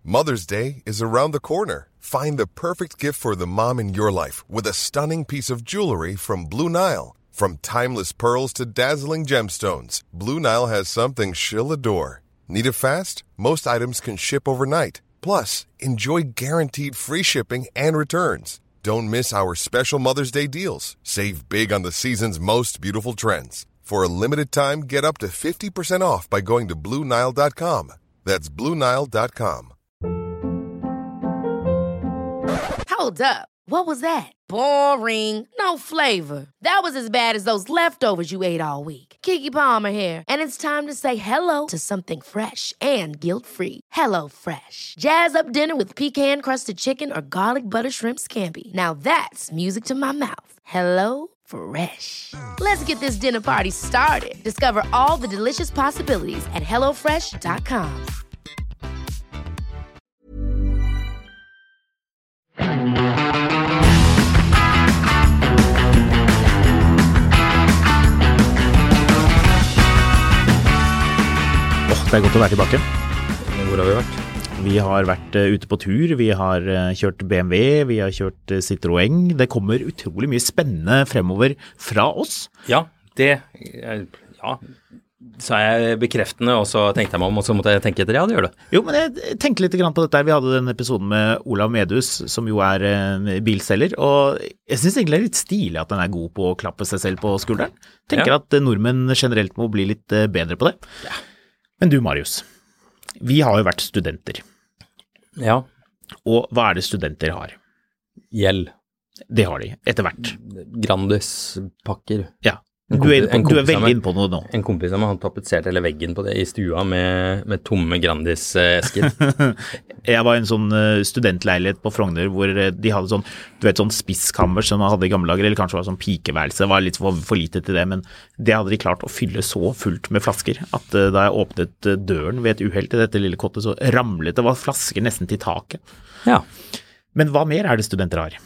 Mother's Day is around the corner. Find the perfect gift for the mom in your life with a stunning piece of jewelry from Blue Nile. From timeless pearls to dazzling gemstones, Blue Nile has something she'll adore. Need it fast? Most items can ship overnight. Plus, enjoy guaranteed free shipping and returns. Don't miss our special Mother's Day deals. Save big on the season's most beautiful trends. For a limited time, get up to 50% off by going to BlueNile.com. That's BlueNile.com. Hold up. What was that? Boring. No flavor. That was as bad as those leftovers you ate all week. Keke Palmer here, and it's time to say hello to something fresh and guilt-free. Hello Fresh. Jazz up dinner with pecan-crusted chicken or garlic butter shrimp scampi. Now that's music to my mouth. Hello Fresh. Let's get this dinner party started. Discover all the delicious possibilities at HelloFresh.com. Det godt å være tilbake. Hvor har vi vært? Vi har vært ute på tur, vi har kjørt BMW, vi har kjørt Citroën. Det kommer utrolig mye spennende fremover fra oss. Ja, sa jeg bekreftende, og så tenkte jeg meg om, og så måtte jeg tenke etter, ja, det gjør det. Jo, men jeg tenkte litt grann på dette. Vi hadde den episoden med Olav Medhus, som jo er bilselger, og jeg synes egentlig det er litt stilig at den er god på å klappe seg selv på skulderen. Tenker at nordmenn generelt må bli litt bedre på det. Ja. Men du, Marius, vi har jo vært studenter. Ja. Og hva er det studenter har? Gjeld. Det har de, etter hvert. Grandis-pakker. Ja, du er veldig inne på noe nå. En kompis av meg, han tapetserte hele veggen på det i stua med tomme Grandis-esker. Jeg var i en sånn studentleilighet på Frogner hvor de hadde sånn, du vet, sånn spisskammer som man hadde i gamle dager, eller kanskje var sånn pikeværelse. Det var litt for lite til det, men det hadde de klart å fylle så fullt med flasker at da jeg åpnet døren ved et uheld til dette lille kottet, så ramlet det var flasker nesten til taket. Ja. Men hva mer er det studenter har?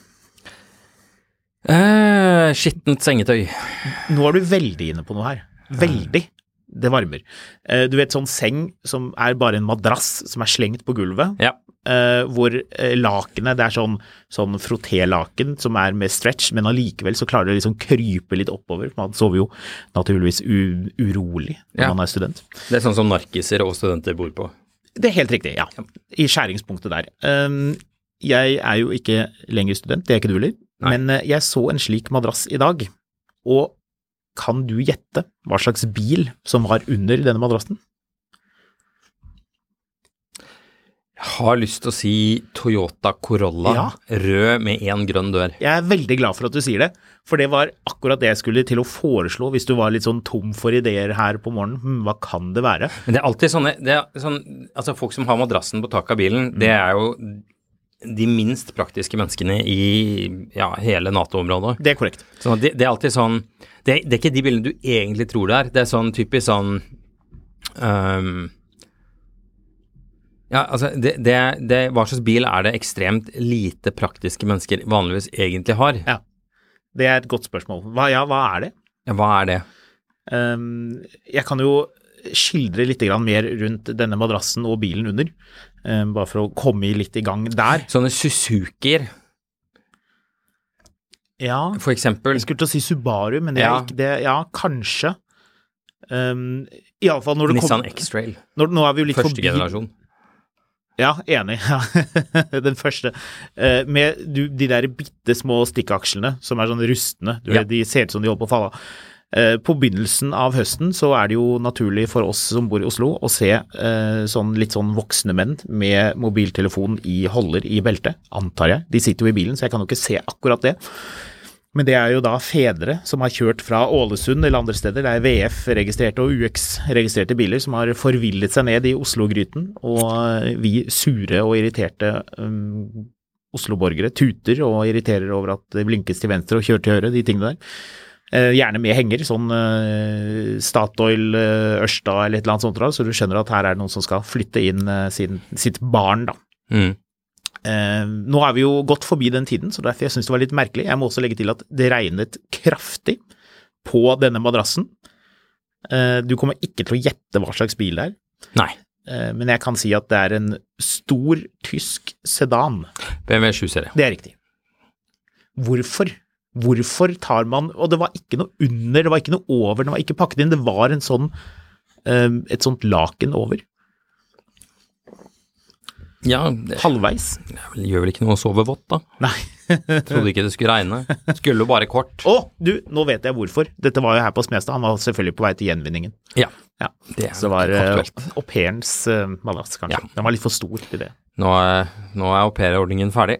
Skittent sengetøy. Nå er du veldig inne på noe her. Veldig. Det varmer. Du vet, sånn seng som er bare en madrass som er slengt på gulvet, ja. Hvor lakenet, det er sånn frotté-laken som er med stretch, men allikevel så klarer det liksom krype litt oppover. Man sover jo naturligvis urolig når man er student. Det er sånn som narkiser og studenter bor på. Det er helt riktig, ja. I skjæringspunktet der. Jeg er jo ikke lenger student, det er ikke du heller. Men jeg så en slik madrass i dag, og kan du gjette hva slags bil som var under denne madrassen? Jeg har lyst til å si Toyota Corolla, rød med en grønn dør. Jeg er veldig glad for at du sier det, for det var akkurat det jeg skulle til å foreslå hvis du var litt sånn tom for ideer her på morgenen. Hva kan det være? Men det er alltid altså folk som har madrassen på taket av bilen, det er jo de minst praktiske menneskene i hele NATO-området. Det er korrekt. Så det er alltid sånn, det er ikke de bilene du egentlig tror det er. Det er sånn typisk sånn, hva slags bil er det ekstremt lite praktiske mennesker vanligvis egentlig har? Ja, det er et godt spørsmål. Hva er det? Ja, hva er det? Jeg kan jo skildre litt grann mer rundt denne madrassen og bilen under, bare for å komme litt i gang der. Sånne Suzuki'er. Ja, for eksempel. Jeg skulle til å si Subaru, men det er ikke det. Ja, kanskje. I alle fall når det Nissan X-Trail. Nå er vi jo litt første generasjon. Ja, enig. Den første. Med de der bitte små stikkakslene som er sånn rustne. De ser ut som de holder på å falle av. På begynnelsen av høsten så er det jo naturlig for oss som bor i Oslo å se litt sånn voksne menn med mobiltelefon i holder i beltet, antar jeg. De sitter jo i bilen, så jeg kan jo ikke se akkurat det. Men det er jo da fedre som har kjørt fra Ålesund eller andre steder. Det er VF-registrerte og UX-registrerte biler som har forvillet seg ned i Oslo-gryten, og vi sure og irriterte Oslo-borgere tuter og irriterer over at det blinkes til venstre og kjører til høyre, de tingene der. Gjerne med henger, sånn Statoil, Ørsta eller et eller annet sånt, så du skjønner at her er det noen som skal flytte inn sitt barn da. Nå er vi jo gått forbi den tiden, så derfor jeg synes det var litt merkelig. Jeg må også legge til at det regnet kraftig på denne madrassen. Du kommer ikke til å gjette hva slags bil det er. Nei. men jeg kan si at det er en stor tysk sedan. BMW 7-serie. Det er riktig. Hvorfor tar man, og det var ikke noe under, det var ikke noe over, det var ikke pakket inn, det var en sånn, et sånt laken over. Ja, Halvveis. Det gjør vel ikke noe å sove vått da? Nei. Trodde ikke det skulle regne. Skulle jo bare kort. Nå vet jeg hvorfor. Dette var jo her på Smestad, han var selvfølgelig på vei til gjenvinningen. Ja. Det så var au pairens madrass, kanskje. Ja. Den var litt for stor til det. Nå er au pair-ordningen ferdig.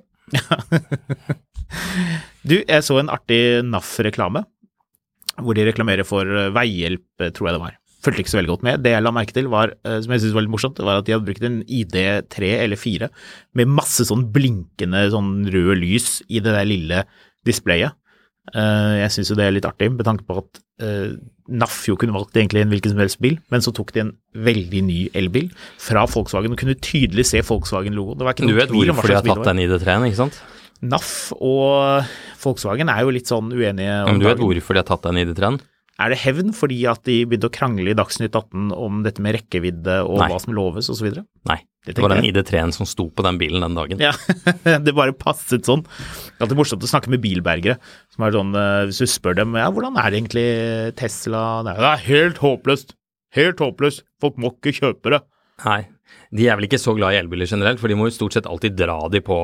Du, jeg så en artig NAF-reklame, hvor de reklamerer for veihjelp, tror jeg det var. Følte ikke så veldig godt med. Det jeg la merke til var, som jeg synes var litt morsomt, var at de hadde brukt en ID 3 eller 4 med masse sånn blinkende sånn røde lys i det der lille displayet. Jeg synes jo det er litt artig, med tanke på at NAF jo kunne valgt egentlig en hvilken som helst bil, men så tok de en veldig ny elbil fra Volkswagen, og kunne tydelig se Volkswagen-logo. Det var ikke noe tvil om hva slags bil det var. Du vet hvorfor de har tatt den ID3-en, ikke sant? NAF og Volkswagen er jo litt sånn uenige om dagen. Men du vet hvorfor de har tatt den ID3-en? Er det hevn fordi at de begynte å krangle i Dagsnytt 18 om dette med rekkevidde og hva som loves og så videre? Nei, det var den ID3-en som sto på den bilen den dagen. Ja, det bare passet sånn. Det er alltid morsomt å snakke med bilbergere, som er sånn, hvis du spør dem, ja, hvordan er det egentlig Tesla? Det er helt håpløst, folk må ikke kjøpe det. Nei, de er vel ikke så glad i elbiler generelt, for de må jo stort sett alltid dra de på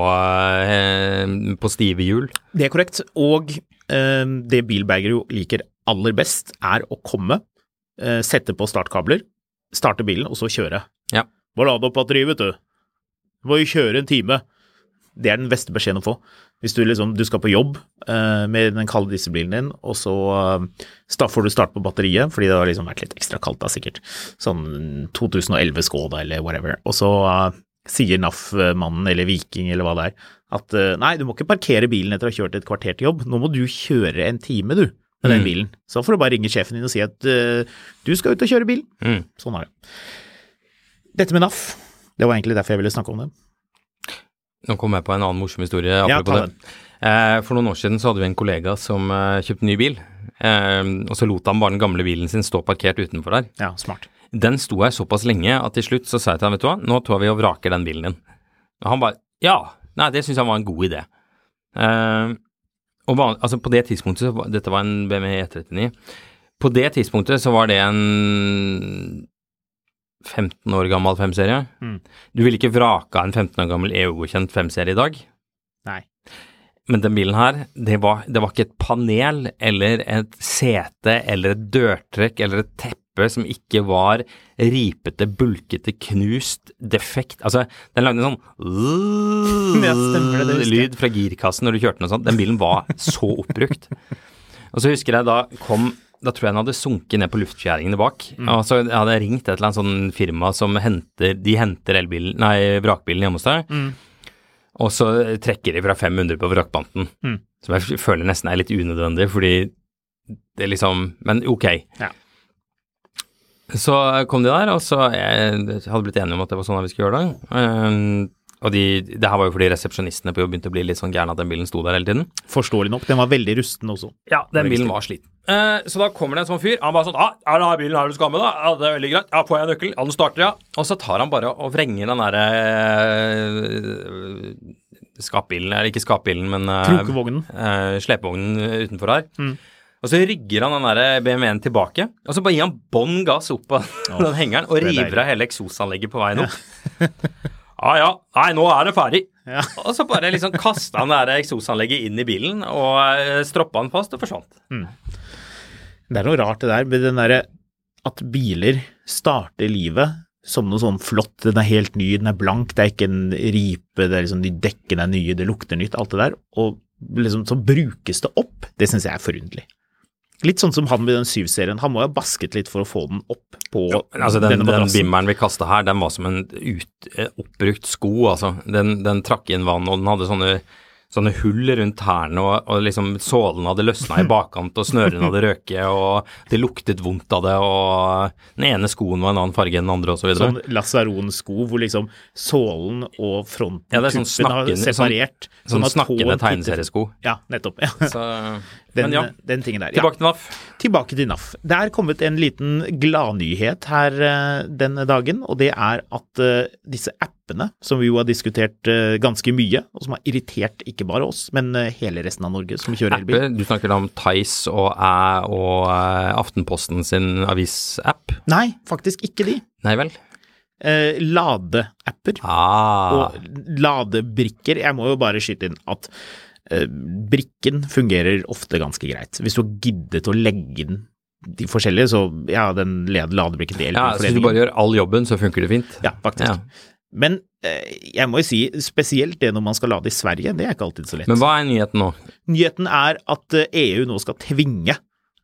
stive hjul. Det er korrekt, og det bilbergere jo liker aller best er å komme, sette på startkabler, starte bilen og så kjøre. Ja. Bare lade opp batteriet, vet du. Du må jo kjøre en time. Det er den beste beskjeden å få. Hvis du skal på jobb med den kalde dieselbilen din, og så får du start på batteriet, fordi det har liksom vært litt ekstra kaldt da sikkert. Sånn 2011 Skoda eller whatever. Og så sier NAF-mannen eller Viking eller hva det er, at nei, du må ikke parkere bilen etter å ha kjørt et kvarter til jobb. Nå må du kjøre en time, du. Med den bilen. Så får du bare ringe sjefen din og si at du skal ut og kjøre bilen. Sånn er det. Dette med NAF, det var egentlig derfor jeg ville snakke om det. Nå kom jeg på en annen morsom historie. Ja, ta den. For noen år siden så hadde vi en kollega som kjøpte en ny bil, og så lot han bare den gamle bilen sin stå parkert utenfor der. Ja, smart. Den sto her såpass lenge at til slutt så sa jeg til han, vet du hva, nå tror vi og vraker den bilen din. Og han bare, nei, det synes han var en god idé. Og altså på det tidspunktet, dette var en BMW E39, på det tidspunktet så var det en 15 år gammel 5-serie. Du ville ikke vraka en 15 år gammel EU-godkjent 5-serie i dag? Nei. Men den bilen her, det var ikke et panel, eller et sete, eller et dørtrekk, eller et teppe som ikke var ripete, bulkete, knust, defekt. Altså, den lagde en sånn lyd fra girkassen når du kjørte noe sånt. Den bilen var så oppbrukt. Og så husker jeg da tror jeg den hadde sunket ned på luftfjæringene bak. Og så hadde jeg ringt et eller annet sånn firma som henter vrakbilen hjemme hos deg. Og så trekker de fra 500 på vrakpanten. Som jeg føler nesten er litt unødvendig, fordi det liksom, men ok. Ja. Så kom de der, og så hadde blitt enige om at det var sånn at vi skulle gjøre det. Og det her var jo fordi resepsjonistene på jobb begynte å bli litt sånn gærne at den bilen sto der hele tiden. Forståelig nok, den var veldig rusten også. Ja, den bilen var sliten. Så da kommer det en sånn fyr, han bare sånn, er det her bilen her du skal med da? Ja, det er veldig greit. Ja, får jeg nøkkel? Ja, den starter, ja. Og så tar han bare og vrenger den der skapbilen, eller ikke skapbilen, men krokevognen. Slepevognen utenfor her. Og så rygger han den der BMW-en tilbake, og så bare gir han bånn gass opp på den hengeren, og river av hele eksosanlegget på veien opp. Nei, nå er det ferdig. Ja. Og så bare liksom kastet han det der eksosanlegget inn i bilen, og stroppet han fast og forsvant. Det er noe rart det der, med den der at biler starter livet som noe sånn flott, den er helt ny, den er blank, det er ikke en ripe, det er liksom, de dekkene er nye, det lukter nytt, alt det der, og liksom så brukes det opp. Det synes jeg er forundelig. Litt sånn som han med den 7-serien, han må jo ha basket litt for å få den opp på altså den bimmeren vi kastet her, den var som en oppbrukt sko, altså. Den trakk inn vann, og den hadde sånne hull rundt tærne, og liksom sålen hadde løsnet i bakkant, og snøren hadde røket, og det luktet vondt av det, og den ene skoen var en annen farge enn den andre, og så videre. Sånn Lazaron-sko, hvor liksom sålen og fronten, det tuppen har separert. Sånn snakkende tegneseriesko. Ja, nettopp. Ja. Så, den tingen der. Tilbake til NAF. Tilbake til NAF. Det er kommet en liten gladnyhet her denne dagen, og det er at disse appene, som vi jo har diskutert ganske mye, og som har irritert ikke bare oss, men hele resten av Norge som kjører elbil. Du snakker om Tice og Aftenposten sin avisapp? Nei, faktisk ikke de. Nei vel? Ladeapper og ladebrikker. Jeg må jo bare skyte inn at brikken fungerer ofte ganske greit. Hvis du har giddet å legge inn de forskjellige, så den ladebrikken til elbil. Så hvis du bare gjør all jobben, så funker det fint. Ja, faktisk. Ja. Men jeg må jo si, spesielt det når man skal lade i Sverige, det er ikke alltid så lett. Men hva er nyheten nå? Nyheten er at EU nå skal tvinge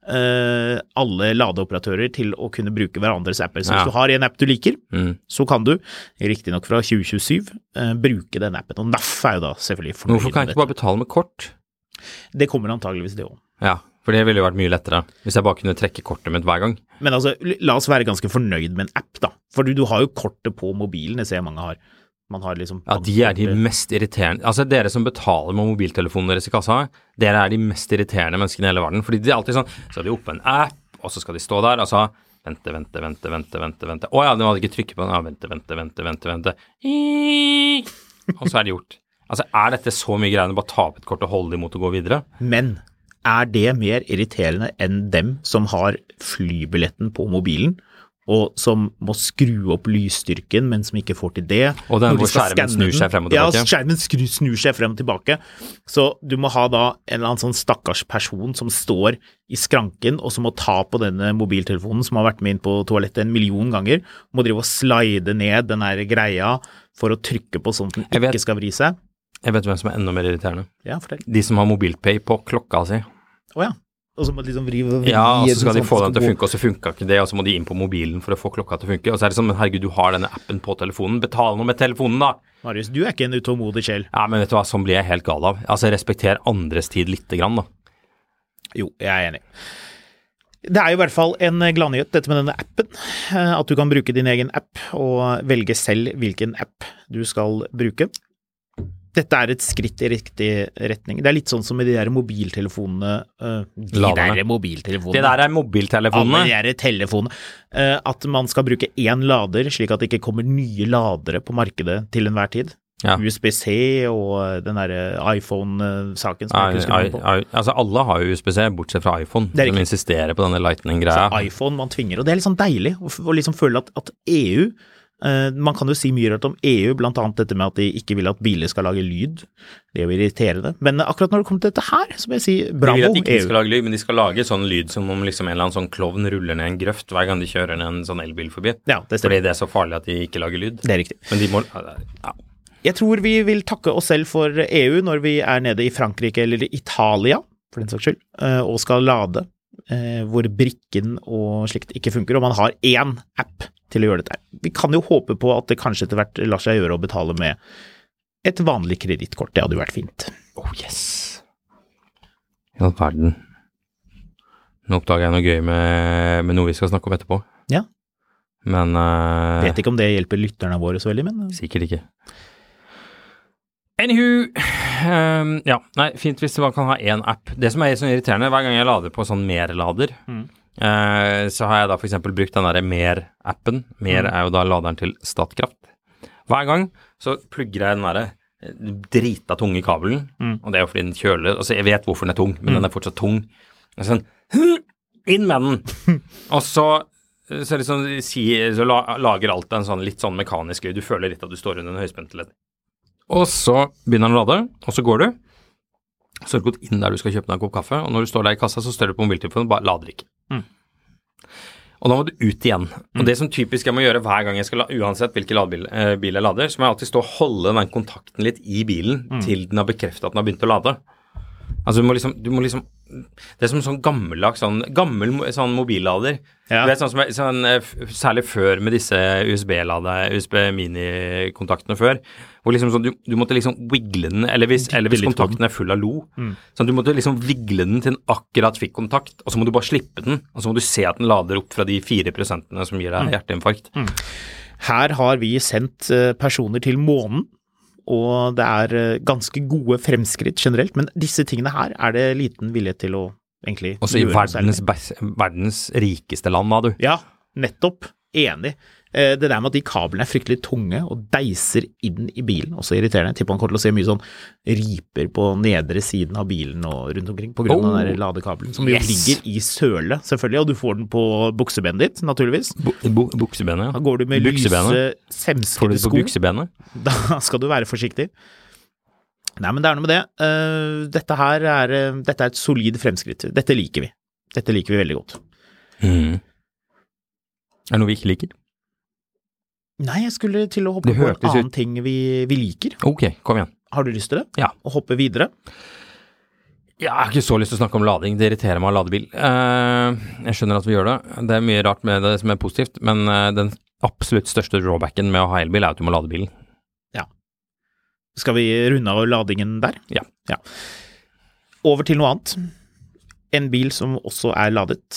alle ladeoperatører til å kunne bruke hverandres apper. Så hvis du har en app du liker, så kan du, riktig nok fra 2027, bruke den appen. Og NAF er jo da selvfølgelig fornøyd. Hvorfor kan jeg ikke bare betale med kort? Det kommer antageligvis det også. Ja, for det ville jo vært mye lettere, hvis jeg bare kunne trekke kortet mitt hver gang. Men altså, la oss være ganske fornøyd med en app da. For du har jo kortet på mobilen, det ser jeg mange har. Man har liksom... Ja, de er de mest irriterende. Altså, dere som betaler med mobiltelefonen deres i kassa, dere er de mest irriterende menneskene i hele verden. Fordi de er alltid sånn, så er de oppe en app, og så skal de stå der, altså, vente. Åja, de hadde ikke trykket på den. Ja, vente. Og så er det gjort. Altså, er dette så mye greiene, bare ta opp et kort og holde det imot og gå videre? Men er det mer irriterende enn dem som har flybilletten på mobilen, og som må skru opp lysstyrken, men som ikke får til det. Og den hvor skjermen snur seg frem og tilbake. Ja, skjermen snur seg frem og tilbake. Så du må ha da en eller annen sånn stakkars person som står i skranken, og som må ta på denne mobiltelefonen, som har vært med inn på toalettet 1 million ganger, må drive og slide ned den der greia for å trykke på sånn at den ikke skal vri seg. Jeg vet hvem som er enda mer irriterende. Ja, fortell. De som har mobilpay på klokka si. Åja. Og så må de liksom vri ja, og så skal de få den til å funke, og så funker ikke det, og så må de inn på mobilen for å få klokka til å funke, og så er det sånn, men herregud, du har denne appen på telefonen, betal noe med telefonen da. Marius, du er ikke en utålmodig sjel. Ja, men vet du hva, sånn blir jeg helt gal av. Altså, respekter andres tid litt grann da. Jo, jeg er enig. Det er jo i hvert fall en gladnyhet, dette med denne appen, at du kan bruke din egen app, og velge selv hvilken app du skal bruke. Dette er et skritt i riktig retning. Det er litt sånn som med de der mobiltelefonene. Det der er mobiltelefonene. Alle de der telefonene. At man skal bruke én lader, slik at det ikke kommer nye ladere på markedet til enhver tid. Ja. USB-C og den der iPhone-saken som jeg ikke husker på. Altså alle har jo USB-C, bortsett fra iPhone, som insisterer på denne Lightning-greia. Så iPhone man tvinger, og det er litt sånn deilig å liksom føle at EU... Man kan jo si mye rart om EU, blant annet dette med at de ikke vil at biler skal lage lyd. Det er jo irriterende. Men akkurat når det kommer til dette her, så må jeg si bravo, EU. De vil at ikke de skal lage lyd, men de skal lage sånn lyd som om liksom en eller annen sånn klovn ruller ned en grøft hver gang de kjører ned en sånn elbil forbi. Ja, det stemmer. Fordi det er så farlig at de ikke lager lyd. Det er riktig. Men de må... Ja. Jeg tror vi vil takke oss selv for EU når vi er nede i Frankrike eller Italia, for den saks skyld, og skal lade, hvor brikken og slikt ikke funker, og man har én app til å gjøre dette. Vi kan jo håpe på at det kanskje etter hvert lar seg gjøre å betale med et vanlig kredittkort. Det hadde jo vært fint. Oh yes! I all verden. Nå oppdager jeg noe gøy med noe vi skal snakke om etterpå. Ja. Men... vet ikke om det hjelper lytterne våre så veldig, men... Sikkert ikke. Anywho, ja, nei, fint hvis man kan ha en app. Det som er sånn irriterende, hver gang jeg lader på sånn mer-lader, så har jeg da for eksempel brukt den der mer-appen. Mer er jo da laderen til Statkraft. Hver gang så plugger jeg den der drita tunge kabelen, og det er jo fordi den kjøler, altså jeg vet hvorfor den er tung, men den er fortsatt tung. Sånn, inn med den! Og så liksom, så lager alt en sånn litt sånn mekanisk lyd. Du føler litt at du står under en høyspenteledd. Og så begynner den å lade, og så går du. Så har du gått inn der du skal kjøpe deg en kopp kaffe, og når du står der i kassa, så står du på mobiltelefonen, bare lader ikke. Og da må du ut igjen. Og det som typisk jeg må gjøre hver gang jeg skal uansett hvilken bil jeg lader, så må jeg alltid stå og holde den kontakten litt i bilen til den har bekreftet at den har begynt å lade. Altså du må liksom det er som sånn gammel sånn mobillader. Du vet særlig før med disse USB mini-kontaktene før, hvor liksom sånn, du måtte liksom wiggle den, eller hvis kontakten full av lo, sånn du måtte liksom wiggle den til den akkurat fikk kontakt, og så må du bare slippe den, og så må du se at den lader opp fra de 4% som gir deg hjerteinfarkt. Her har vi sendt personer til månen, og det er ganske gode fremskritt generelt, men disse tingene her er det liten vilje til å egentlig også i verdens rikeste land, da, du. Ja, nettopp. Enig. Det der med at de kablene er fryktelig tunge og deiser inn i bilen, også irriterende. Jeg tipper man kommer til å se mye sånn riper på nedre siden av bilen og rundt omkring på grunn av den der ladekabelen, som jo ligger i sølet, selvfølgelig, og du får den på buksebenet ditt, naturligvis. Buksebenet, ja. Da går du med lyse, semskede sko. Får du det på buksebenet? Da skal du være forsiktig. Nei, men det er noe med det. Dette er et solid fremskritt. Dette liker vi. Dette liker vi veldig godt. Er det noe vi ikke liker? Nei, jeg skulle til å hoppe på en annen ting vi liker. Ok, kom igjen. Har du lyst til det? Ja. Å hoppe videre? Jeg har ikke så lyst til å snakke om lading, det irriterer meg å lade bil. Jeg skjønner at vi gjør det. Det er mye rart med det som er positivt, men den absolutt største drawbacken med å ha elbil er at du må lade bilen. Ja. Skal vi runde av ladingen der? Ja. Over til noe annet. En bil som også er ladet.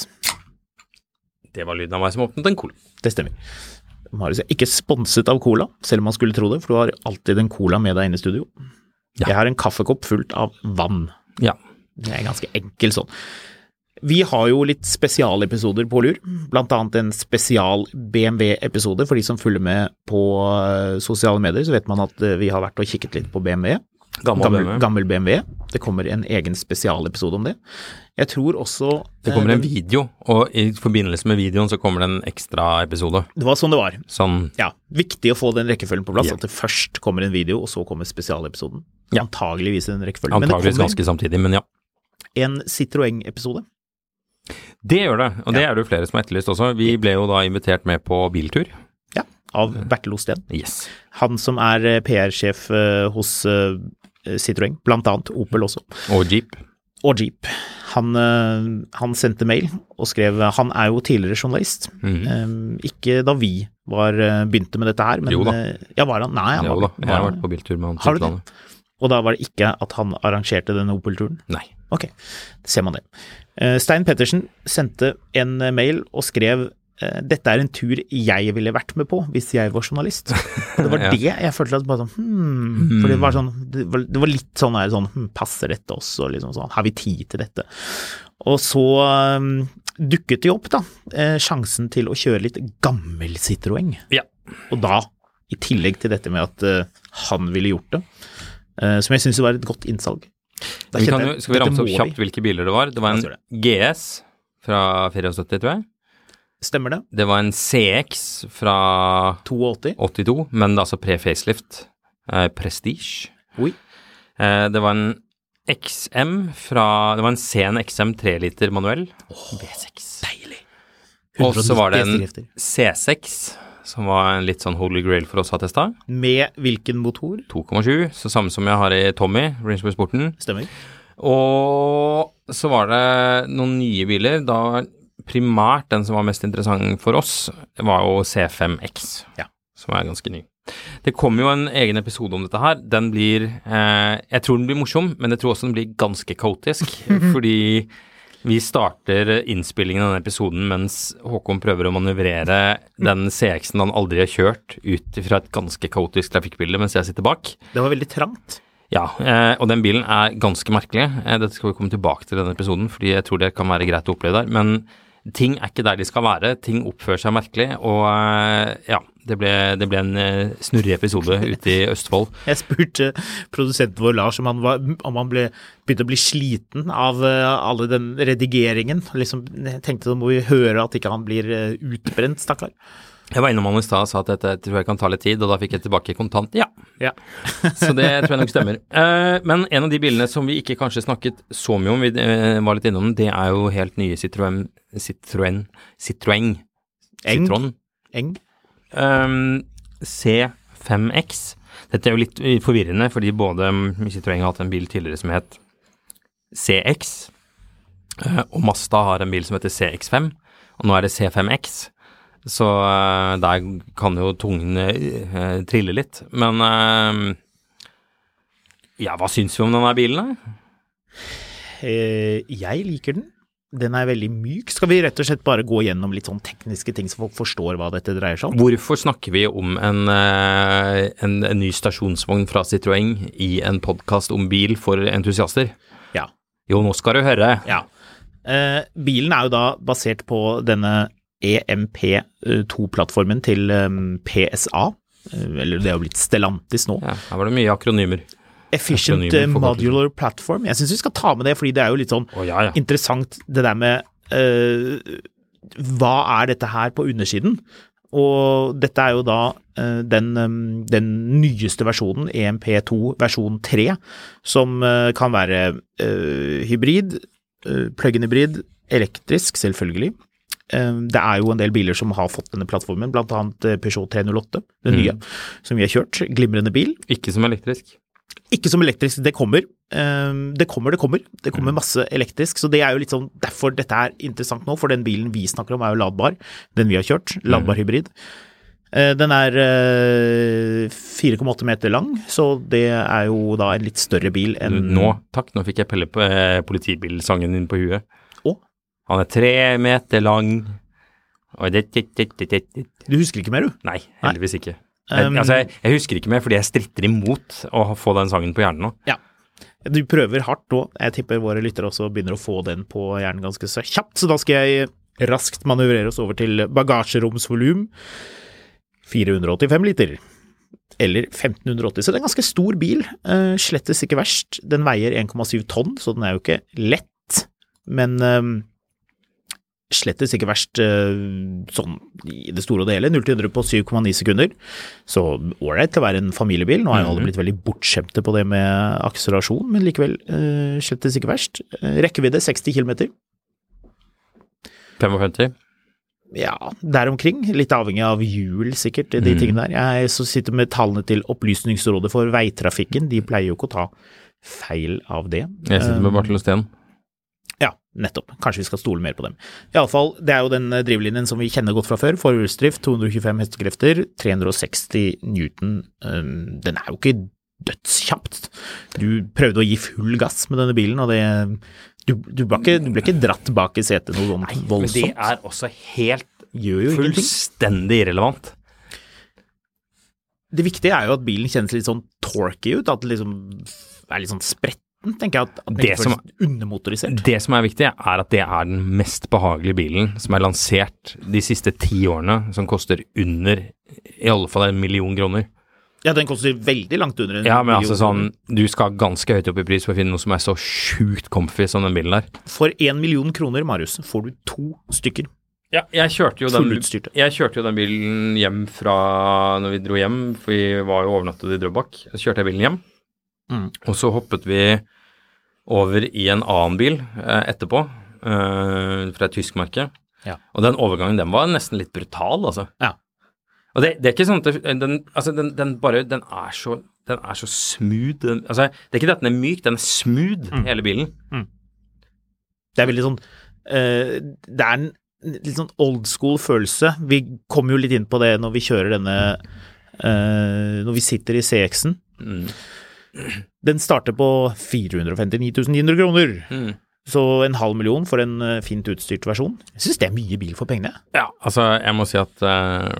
Det var lyden av meg som åpnet en cola. Det stemmer. Marius er ikke sponset av cola, selv om man skulle tro det, for du har alltid en cola med deg inne i studio. Ja. Jeg har en kaffekopp fullt av vann. Ja. Det er ganske enkelt sånn. Vi har jo litt spesialepisoder på lur, blant annet en spesial BMW-episode. For de som følger med på sosiale medier, så vet man at vi har vært og kikket litt på BMW. Gammel BMW. Det kommer en egen spesialepisode om det. Jeg tror også det kommer en video, og i forbindelse med videoen så kommer det en ekstra episode. Det var sånn det var. Sånn. Ja, viktig å få den rekkefølgen på plass, at det først kommer en video, og så kommer spesialepisoden. Ja. Antageligvis en rekkefølge. Antageligvis ganske samtidig, men ja. En Citroën-episode. Det gjør det, og det er det jo flere som har etterlyst også. Vi ble jo da invitert med på biltur. Ja, av Bertil Osten. Yes. Han som er PR-sjef hos Citroën, blant annet Opel også. Og Jeep. Han sendte mail og skrev, han er jo tidligere journalist. Ikke da vi begynte med dette her, men... Jo da. Ja, var han? Nei, han var jeg har vært på biltur med han. Har du det? Og da var det ikke at han arrangerte denne Opel-turen? Nei. Ok, ser man det. Stein Pettersen sendte en mail og skrev, dette er en tur jeg ville vært med på hvis jeg var journalist. Og det var det jeg følte at bare sånn, for det var sånn, det var litt sånn her, passer dette oss, og liksom sånn, har vi tid til dette? Og så dukket det opp da, sjansen til å kjøre litt gammel Citroën. Ja. Og da, i tillegg til dette med at han ville gjort det, som jeg synes var et godt innsalg. Skal vi ramse opp kjapt hvilke biler det var? Det var en GS fra 74, tror jeg. Stemmer det. Det var en CX fra 82, men det er altså pre-facelift. Prestige. Oi. Det var en XM det var en Sen XM 3 liter manuell. V6. Deilig. Og så var det en C6, som var en litt sånn holy grail for oss å ha testet. Med hvilken motor? 2,7, så samme som jeg har i Tommy, Range Sporten. Stemmer. Og så var det noen nye biler, da primært den som var mest interessant for oss, var jo C5X, som er ganske ny. Det kommer jo en egen episode om dette her. Den blir, jeg tror den blir morsom, men jeg tror også den blir ganske kaotisk, fordi vi starter innspillingen av denne episoden mens Håkon prøver å manøvrere den CX-en han aldri har kjørt ut fra et ganske kaotisk trafikkbilde mens jeg sitter bak. Det var veldig trangt. Ja, og den bilen er ganske merkelig. Dette skal vi komme tilbake til denne episoden, fordi jeg tror det kan være greit å oppleve der, men ting er ikke der de skal være, ting oppfører seg merkelig, og ja, det ble en snurrig episode ute i Østfold. Jeg spurte produsenten vår Lars om han begynte å bli sliten av alle den redigeringen. Liksom, jeg tenkte da må vi høre at ikke han blir utbrent, stakkar. Jeg var innom han i sted og sa at dette tror jeg kan ta litt tid, og da fikk jeg tilbake kontant. Ja. Så det tror jeg nok stemmer. Men en av de bilene som vi ikke kanskje snakket så mye om, vi var litt innom, det er jo helt nye Citroën. C5X. Dette er jo litt forvirrende, fordi både Citroën har hatt en bil tidligere som het CX, og Mazda har en bil som heter CX-5, og nå er det C5X, så der kan jo tungen trille litt. Men ja, hva synes vi om denne bilen da? Jeg liker den. Den er veldig myk. Skal vi rett og slett bare gå gjennom litt sånn tekniske ting så folk forstår hva dette dreier seg om? Hvorfor snakker vi om en ny stasjonsvogn fra Citroën i en podcast om bil for entusiaster? Ja. Jo, nå skal du høre. Ja. Bilen er jo da basert på denne EMP2-plattformen til PSA, eller det er jo blitt Stellantis nå. Ja, her var det mye akronymer. Efficient Modular Platform. Jeg synes vi skal ta med det, fordi det er jo litt sånn interessant det der med hva er dette her på undersiden? Og dette er jo da den nyeste versjonen, EMP2 versjon 3, som kan være hybrid, plug-in hybrid, elektrisk selvfølgelig. Det er jo en del biler som har fått denne plattformen, blant annet Peugeot 308, den nye, som vi har kjørt, glimrende bil. Ikke som elektrisk. Ikke som elektrisk, det kommer. Det kommer masse elektrisk, så det er jo litt sånn, derfor dette er interessant nå, for den bilen vi snakker om er jo ladbar, den vi har kjørt, ladbar hybrid. Den er 4,8 meter lang, så det er jo da en litt større bil enn... Nå fikk jeg pelle på politibilsangen din på huet. Han er 3 meter lang, og Du husker ikke mer, du? Nei, heldigvis ikke. Jeg husker ikke mer, fordi jeg stritter imot å få den sangen på hjernen nå. Ja, du prøver hardt nå. Jeg tipper våre lyttere også begynner å få den på hjernen ganske så kjapt, så da skal jeg raskt manøvrere oss over til bagasjeromsvolum. 485 liter, eller 1580, så det er en ganske stor bil. Slettes ikke verst. Den veier 1,7 tonn, så den er jo ikke lett, men... slettes ikke verst sånn i det store og det hele, 0-100 på 7,9 sekunder, så ålreit til å være en familiebil. Nå har jo alle blitt veldig bortskjemte på det med akselerasjon, men likevel slettes ikke verst. Rekkevidde 60 kilometer. 55? Ja, der omkring, litt avhengig av hjul sikkert, de tingene der. Jeg så sitter med tallene til Opplysningsrådet for veitrafikken, de pleier jo ikke å ta feil av det. Jeg sitter med Bartel og Sten. Ja, nettopp. Kanskje vi skal stole mer på dem. I alle fall, det er jo den drivlinjen som vi kjenner godt fra før. Forhjulsdrift, 225 hestekrefter, 360 newton. Den er jo ikke dødskjapt. Du prøvde å gi full gass med denne bilen, og det... Du ble ikke dratt bak i setet noe sånt voldsomt. Men det er også helt fullstendig irrelevant. Det viktige er jo at bilen kjennes litt sånn torky ut, at det liksom er litt sånn spretten, tenker jeg, at den føles undermotorisert. Det som er viktig er at det er den mest behagelige bilen som er lansert de siste 10 årene, som koster under, i alle fall 1 million kroner. Ja, den koster veldig langt under 1 million. Ja, men altså sånn, du skal ganske høyt opp i pris for å finne noe som er så sjukt comfy som den bilen der. For 1 million kroner, Marius, får du 2 stykker. Ja, jeg kjørte jo den bilen hjem fra når vi dro hjem, for vi var jo overnattet i Drøbak. Så kjørte jeg bilen hjem, og så hoppet vi over i en annen bil etterpå, fra et tysk merke. Ja. Og den overgangen, den var nesten litt brutal, altså. Ja. Og det er ikke sånn at den er så smooth. Det er ikke det at den er myk, den er smooth, hele bilen. Det er veldig sånn, det er en litt sånn old school følelse. Vi kommer jo litt inn på det når vi kjører denne, når vi sitter i CX-en. Den starter på 459 900 kroner. Så 500 000 for en fint utstyrt versjon. Jeg synes det er mye bil for pengene. Ja, altså jeg må si at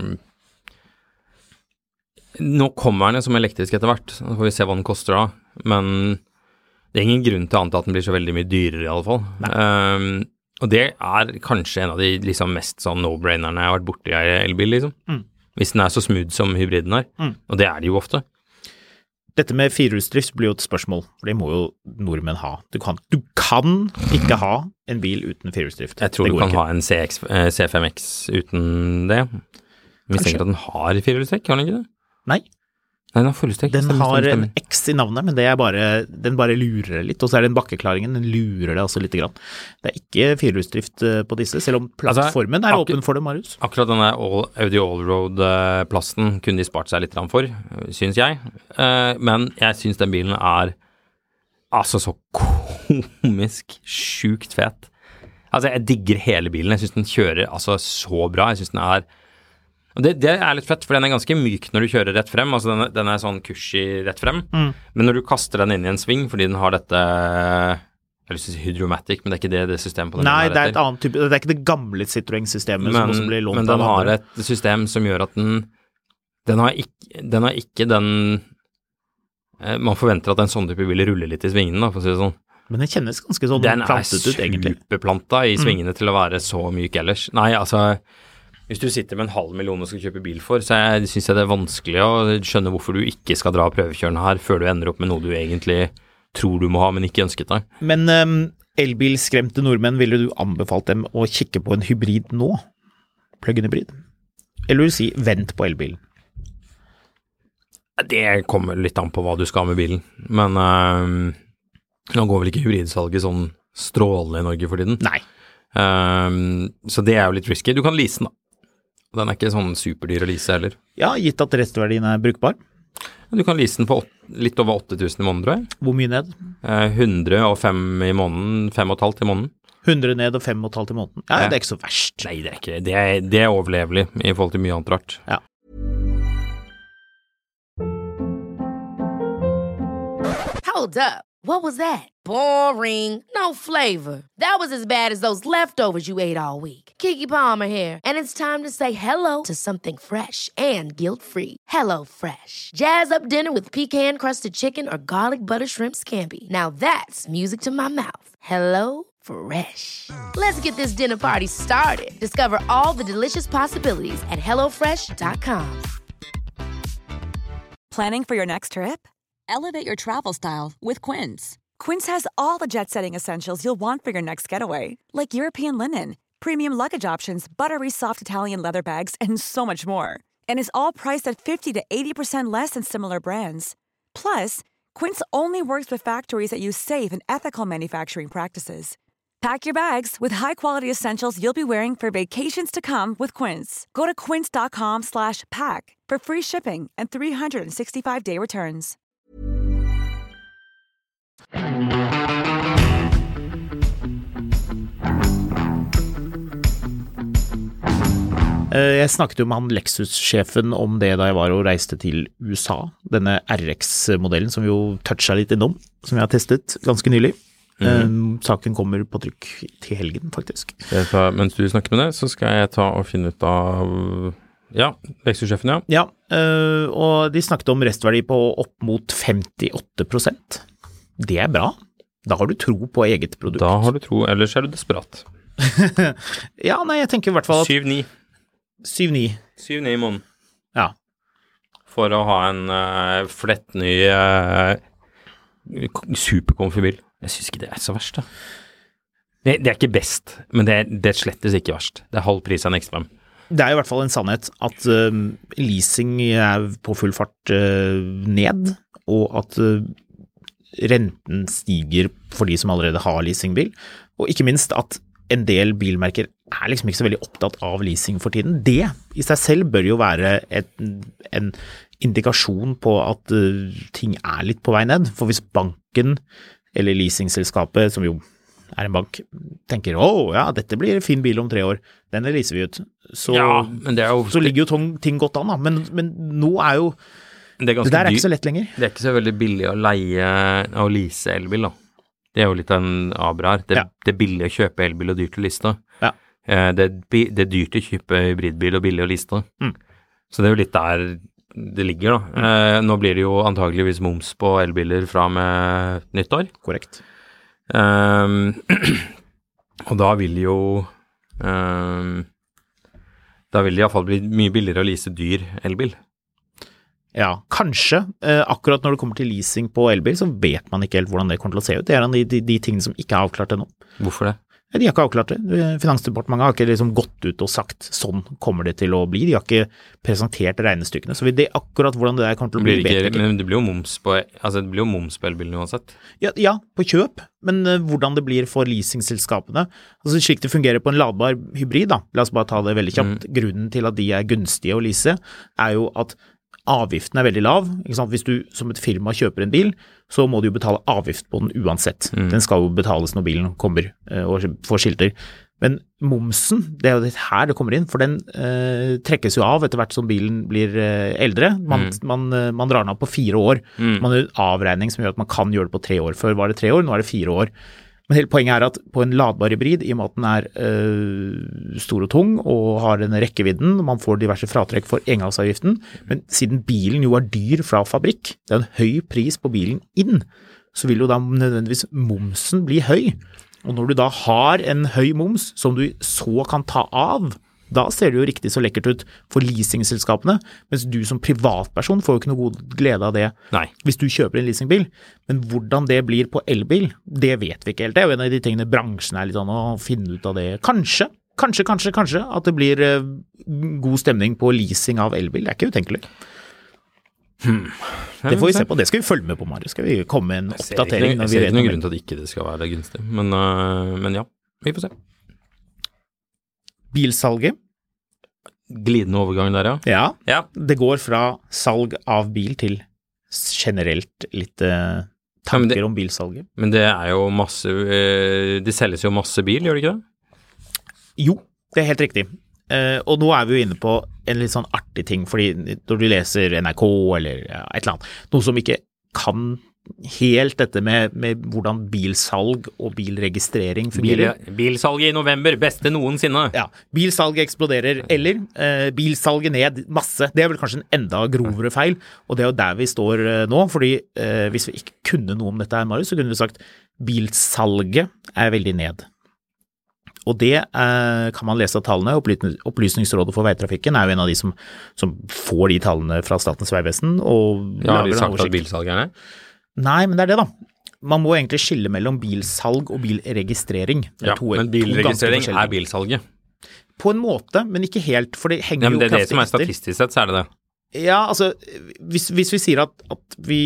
nå kommer den som elektrisk etter hvert. Så får vi se hva den koster da. Men det er ingen grunn til annet at den blir så veldig mye dyrere i alle fall. Og det er kanskje en av de liksom mest sånn no-brainerne jeg har vært borte i elbil, liksom. Hvis den er så smooth som hybriden er. Og det er det jo ofte. Dette med firehjulsdrift blir jo et spørsmål, for det må jo nordmenn ha. Du kan ikke ha en bil uten firehjulsdrift. Jeg tror du kan ha en C5X uten det. Vi tenker at den har firehjulstrekk, har den ikke det? Nei. Nei, den har fullstrekk. Den har en X i navnet, men det er den bare lurer litt, og så er det en bakkeklaringen, den lurer det også litt grann. Det er ikke firehjulsdrift på disse, selv om plattformen er åpen for det, Marius. Akkurat denne Audi Allroad-plasten kunne de spart seg litt for, synes jeg. Men jeg synes den bilen er altså så komisk, sjukt fet. Altså, jeg digger hele bilen. Jeg synes den kjører altså så bra. Jeg synes den er... Og det er litt fett, for den er ganske myk når du kjører rett frem. Altså, den er sånn cushy rett frem. Men når du kaster den inn i en sving, fordi den har dette... Jeg har lyst til å si Hydromatic, men det er ikke det systemet på den. Nei, det er et annet type... Det er ikke det gamle Citroën-systemet som også blir lånt av andre. Men den har et system som gjør at den har ikke den... Man forventer at en sånn type bil ruller litt i svingene, da, for å si det sånn. Men den kjennes ganske sånn plantet ut, egentlig. Den er superplanta i svingene til å være så myk ellers. Nei, altså, hvis du sitter med 500 000 og skal kjøpe bil for, så synes jeg det er vanskelig å skjønne hvorfor du ikke skal dra prøvekjørende her, før du ender opp med noe du egentlig tror du må ha, men ikke ønsket deg. Men elbilskremte nordmenn, ville du anbefalt dem å kikke på en hybrid nå? Plug-in hybrid? Eller vil du si, vent på elbilen? Det kommer litt an på hva du skal med bilen, men... Nå går vel ikke hybridsalget sånn strålende i Norge for tiden. Nei. Så det er jo litt risky. Du kan lease den da. Den er ikke sånn superdyr å lease heller. Ja, gitt at restverdien er brukbar. Du kan lease den på litt over 8000 i måneden, tror jeg. Hvor mye ned? 105 i måneden, 5,5 i måneden. 100 ned og 5,5 i måneden. Ja, det er ikke så verst. Nei, det er ikke det. Det er overlevelig i forhold til mye annet rart. Ja. Hold up. What was that? Boring. No flavor. That was as bad as those leftovers you ate all week. Keke Palmer here, and it's time to say hello to something fresh and guilt-free. Hello Fresh. Jazz up dinner with pecan-crusted chicken or garlic butter shrimp scampi. Now that's music to my mouth. Hello Fresh. Let's get this dinner party started. Discover all the delicious possibilities at hellofresh.com. Planning for your next trip? Elevate your travel style with Quince. Quince has all the jet-setting essentials you'll want for your next getaway, like European linen, premium luggage options, buttery soft Italian leather bags, and so much more. And is all priced at 50 to 80% less than similar brands. Plus, Quince only works with factories that use safe and ethical manufacturing practices. Pack your bags with high-quality essentials you'll be wearing for vacations to come with Quince. Go to quince.com/pack for free shipping and 365-day returns. Jeg snakket jo med han Lexus-sjefen om det da jeg var og reiste til USA. Denne RX-modellen som vi jo toucha litt innom, som jeg har testet ganske nylig. Saken kommer på trykk til helgen, faktisk. Mens du snakker med det, så skal jeg ta og finne ut av... Ja, Lexus-sjefen, ja. Ja, og de snakket om restverdi på opp mot 58%. Det er bra. Da har du tro på eget produkt. Da har du tro, ellers er du desperat. Ja, nei, jeg tenker i hvert fall at... 7-9. 7-9. 7-9 i måneden. Ja. For å ha en flettny superkomfy-bil. Jeg synes ikke det er så verst, da. Det er ikke best, men det er slettes ikke verst. Det er halv pris av en XM. Det er i hvert fall en sannhet at leasing er på full fart ned, og at renten stiger for de som allerede har leasingbil, og ikke minst at en del bilmerker er liksom ikke så veldig opptatt av leasing for tiden. Det i seg selv bør jo være en indikasjon på at ting er litt på vei ned, for hvis banken eller leasingselskapet, som jo er en bank, tenker, ja, dette blir en fin bil om 3 år, den leaser vi ut, så, ja, men det er jo, så ligger jo ting godt an da, men nå er jo det der er ikke så lett lenger. Det er ikke så veldig billig å leie og lease elbil da. Det er jo litt en abra her. Det er billig å kjøpe elbil og dyrt å lease da. Ja. Det er dyrt å kjøpe hybridbil og billig å lease da. Så det er jo litt der det ligger da. Nå blir det jo antageligvis moms på elbiler fra med nyttår. Korrekt. Og da vil jo da vil det i hvert fall bli mye billigere å lease dyr elbil. Ja, kanskje. Akkurat når det kommer til leasing på elbil, så vet man ikke helt hvordan det kommer til å se ut. Det er en av de tingene som ikke er avklart ennå. Hvorfor det? De har ikke avklart det. Finansdepartementet har ikke liksom gått ut og sagt sånn kommer det til å bli. De har ikke presentert regnestykkene. Så det er akkurat hvordan det der kommer til å bli. Men det blir jo moms på, altså det blir jo moms på elbilen uansett. Ja, på kjøp. Men hvordan det blir for leasingselskapene, altså slik det fungerer på en ladbar hybrid da, la oss bare ta det veldig kjapt. Grunnen til at de er gunstige å lease, er jo at avgiften veldig lav, ikke sant? Hvis du som et firma kjøper en bil, så må du jo betale avgift på den uansett. Den skal jo betales når bilen kommer og får skilter. Men momsen, det jo det her det kommer inn, for den trekkes jo av etter hvert som bilen blir eldre. Man drar den av på 4 år. Man har en avregning som gjør at man kan gjøre det på 3 år. Før var det 3 år, nå det 4 år. Men hele poenget at på en ladbar hybrid, i og med at den stor og tung og har en rekkevidden, man får diverse fratrekk for engangsavgiften, men siden bilen jo dyr fra fabrikk, det en høy pris på bilen inn, så vil jo da nødvendigvis momsen bli høy. Og når du da har en høy moms som du så kan ta av, da ser det jo riktig så lekkert ut for leasingselskapene, mens du som privatperson får jo ikke noe god glede av det. Nei. Hvis du kjøper en leasingbil. Men hvordan det blir på elbil, det vet vi ikke helt. Det jo en av de tingene bransjen litt sånn å finne ut av det. Kanskje at det blir god stemning på leasing av elbil. Det ikke utenkelig. Det får vi se på, det skal vi følge med på, Marius. Skal vi komme med en oppdatering? Jeg ser ikke noen grunn til at ikke det skal være gunstig, men ja, vi får se. Bilsalget. Glidende overgang der, ja. Det går fra salg av bil til generelt litt tanker om bilsalget. Men det jo masse, det selges jo masse bil, gjør det ikke det? Jo, det helt riktig. Og nå vi jo inne på en litt sånn artig ting, fordi når du leser NRK eller et eller annet, noe som ikke kan helt dette med hvordan bilsalg og bilregistrering fungerer. Bilsalget i november, beste noensinne. Ja, bilsalget eksploderer, eller bilsalget ned masse. Det vel kanskje en enda grovere feil, og det jo der vi står nå, fordi hvis vi ikke kunne noe om dette her, Marius, så kunne vi sagt bilsalget veldig ned. Og det kan man lese av tallene. Opplysningsrådet for veitrafikken jo en av de som får de tallene fra Statens vegvesen. Ja, har de sagt at bilsalget ned? Nei, men det det da. Man må egentlig skille mellom bilsalg og bilregistrering. Ja, men bilregistrering bilsalget. På en måte, men ikke helt, for det henger jo kraftig etter. Det som statistisk sett, så det det. Ja, altså, hvis vi sier at vi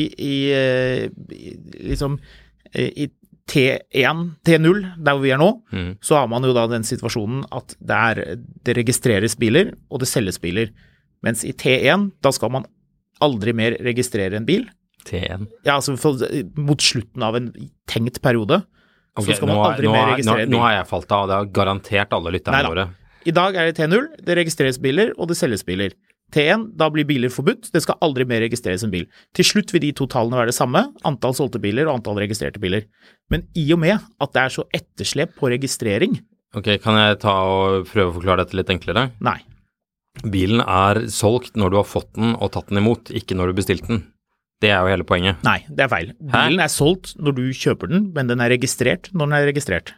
i T1, T0, der hvor vi nå, så har man jo da den situasjonen at det registreres biler, og det selges biler. Mens i T1, da skal man aldri mer registrere en bil. T1? Ja, altså mot slutten av en tenkt periode, så skal man aldri mer registrere en bil. Nå har jeg falt av, det har garantert alle lytterne våre. I dag det T0, det registreres biler, og det selges biler. T1, da blir biler forbudt, det skal aldri mer registreres en bil. Til slutt vil de to tallene være det samme, antall solgte biler og antall registrerte biler. Men i og med at det så etterslep på registrering. Ok, kan jeg ta og prøve å forklare dette litt enklere? Nei. Bilen solgt når du har fått den og tatt den imot, ikke når du bestilte den. Det jo hele poenget. Nei, det feil. Bilen solgt når du kjøper den, men den registrert når den registrert.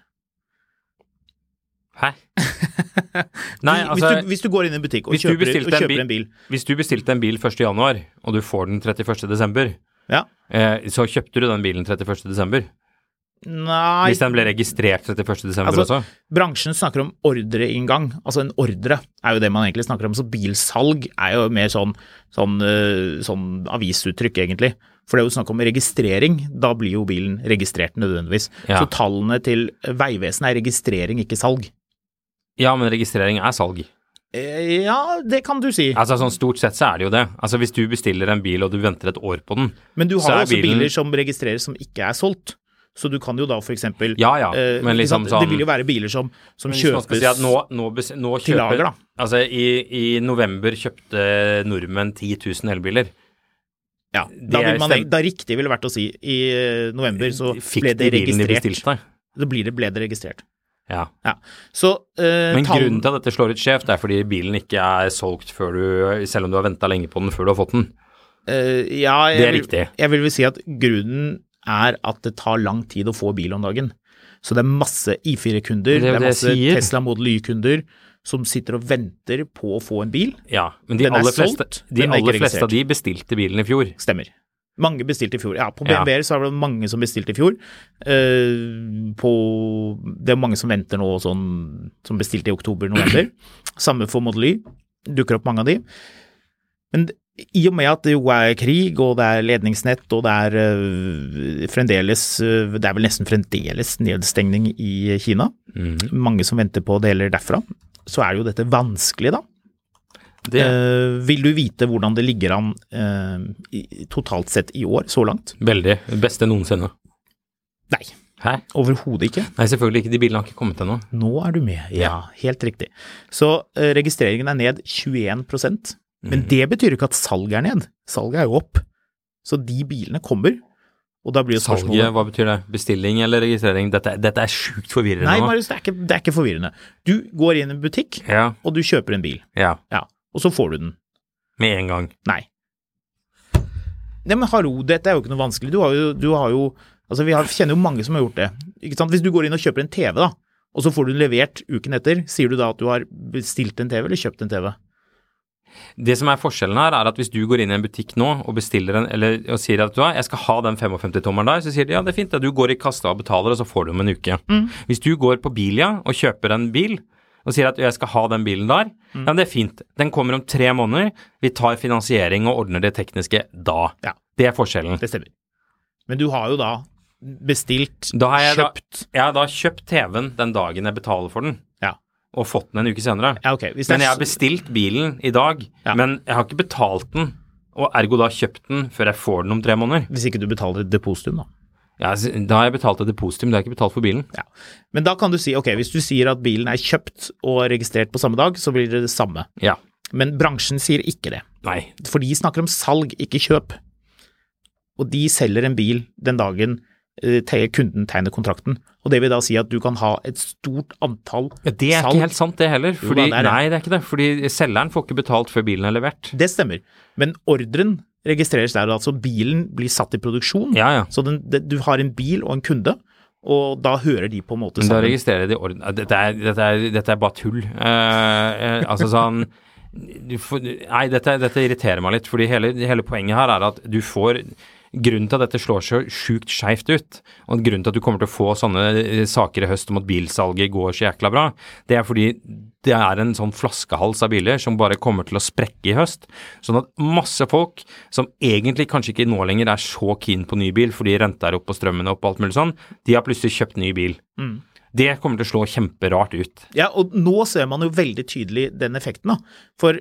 Hæ? Nei, altså, hvis du går inn i en butikk og kjøper en bil. Hvis du bestilte en bil 1. januar, og du får den 31. desember, så kjøpte du den bilen 31. desember? Nei. Hvis den ble registrert 31. desember også? Bransjen snakker om ordreinngang. Altså en ordre jo det man egentlig snakker om. Så bilsalg jo mer sånn avisuttrykk egentlig. For det jo snakk om registrering, da blir jo bilen registrert nødvendigvis. Ja. Så tallene til Vegvesen registrering, ikke salg. Ja, men registrering salg. Ja, det kan du si. Altså sånn stort sett så det jo det. Altså hvis du bestiller en bil og du venter et år på den. Men du har jo også biler som registreres som ikke solgt. Så du kan jo da for eksempel men liksom det vil jo være biler som kjøpes si nå til lager da. Altså i november kjøpte nordmenn 10 000 elbiler. Ja, da riktig ville vært å si i november så ble det registrert. Ble det registrert. Ja. Så, men grunnen til at dette slår ut skjevt fordi bilen ikke solgt før selv om du har ventet lenge på den før du har fått den. Det riktig. Jeg vil si at grunnen at det tar lang tid å få bil om dagen. Så det masse i4-kunder, det masse Tesla Model Y-kunder som sitter og venter på å få en bil. Ja, men de aller fleste av de bestilte bilen i fjor. Stemmer. Mange bestilte i fjor. Ja, på BMW så det mange som bestilte i fjor. Det mange som venter nå, som bestilte i oktober-november. Samme for Model Y. Dukker opp mange av de. Men i og med at det jo krig, og det ledningsnett, og det fremdeles, det vel nesten fremdeles nedstengning i Kina. Mange som venter på deler derfra. Så jo dette vanskelig da. Vil du vite hvordan det ligger an totalt sett i år, så langt? Veldig. Det beste noensinne. Nei. Hæ? Overhodet ikke. Nei, selvfølgelig ikke. De bilene har ikke kommet ennå. Nå er du med. Ja, helt riktig. Så registreringen er ned 21%. Men det betyr ikke at salget er ned. Salget er jo opp. Så de bilene kommer, og da blir det spørsmålet. Salget, hva betyr det? Bestilling eller registrering? Dette er sjukt forvirrende. Nei, Marius, det er ikke forvirrende. Du går inn i en butikk, og du kjøper en bil. Ja. Og så får du den. Med en gang. Nei, men hallo, dette er jo ikke noe vanskelig. Du har jo altså vi kjenner jo mange som har gjort det. Ikke sant? Hvis du går inn og kjøper en TV da, og så får du den levert uken etter, sier du da at du har bestilt en TV eller kjøpt en TV? Det som er forskjellen her er at hvis du går inn i en butikk nå og bestiller og sier at jeg skal ha den 55-tommeren der, så sier de det er fint, du går i kassa og betaler og så får du om en uke. Hvis du går på Bilia og kjøper en bil og sier at jeg skal ha den bilen der, det er fint. Den kommer om 3 måneder, vi tar finansiering og ordner det tekniske da. Ja. Det er forskjellen. Det stemmer. Men du har jo da bestilt, kjøpt. Jeg har da kjøpt TV-en den dagen jeg betaler for den. Ja. Og fått den en uke senere. Ja, okay. Men jeg har bestilt bilen i dag, men jeg har ikke betalt den, og ergo da kjøpt den før jeg får den om 3 måneder. Hvis ikke du betaler et depositum da. Ja, da har jeg betalt et depositum, det har jeg ikke betalt for bilen. Ja. Men da kan du si, ok, hvis du sier at bilen er kjøpt og registrert på samme dag, så blir det det samme. Ja. Men bransjen sier ikke det. Nei. For de snakker om salg, ikke kjøp. Og de selger en bil den dagen kunden tegner kontrakten. Og det vil da si at du kan ha et stort antall salg. Det er ikke helt sant det heller. Fordi, nei, det er ikke det. Fordi selgeren får ikke betalt før bilen er levert. Det stemmer. Men ordren registreres der, altså bilen blir satt i produksjon. Ja. Så du har en bil og en kunde, og da hører de på en måte sammen. Da registrerer de ordren. Dette er bare tull. Altså sånn nei, dette irriterer meg litt, fordi hele poenget her er at du får grunnen til at dette slår så sjukt skjevt ut, og grunnen til at du kommer til å få sånne saker i høst om at bilsalget går så jækla bra, det er fordi det er en sånn flaskehals av biler som bare kommer til å sprekke i høst, sånn at masse folk som egentlig kanskje ikke nå lenger er så keen på ny bil, fordi renta er opp og strømmen er opp og alt mulig sånn, de har plutselig kjøpt ny bil. Det kommer til å slå kjemperart ut. Ja, og nå ser man jo veldig tydelig den effekten da. For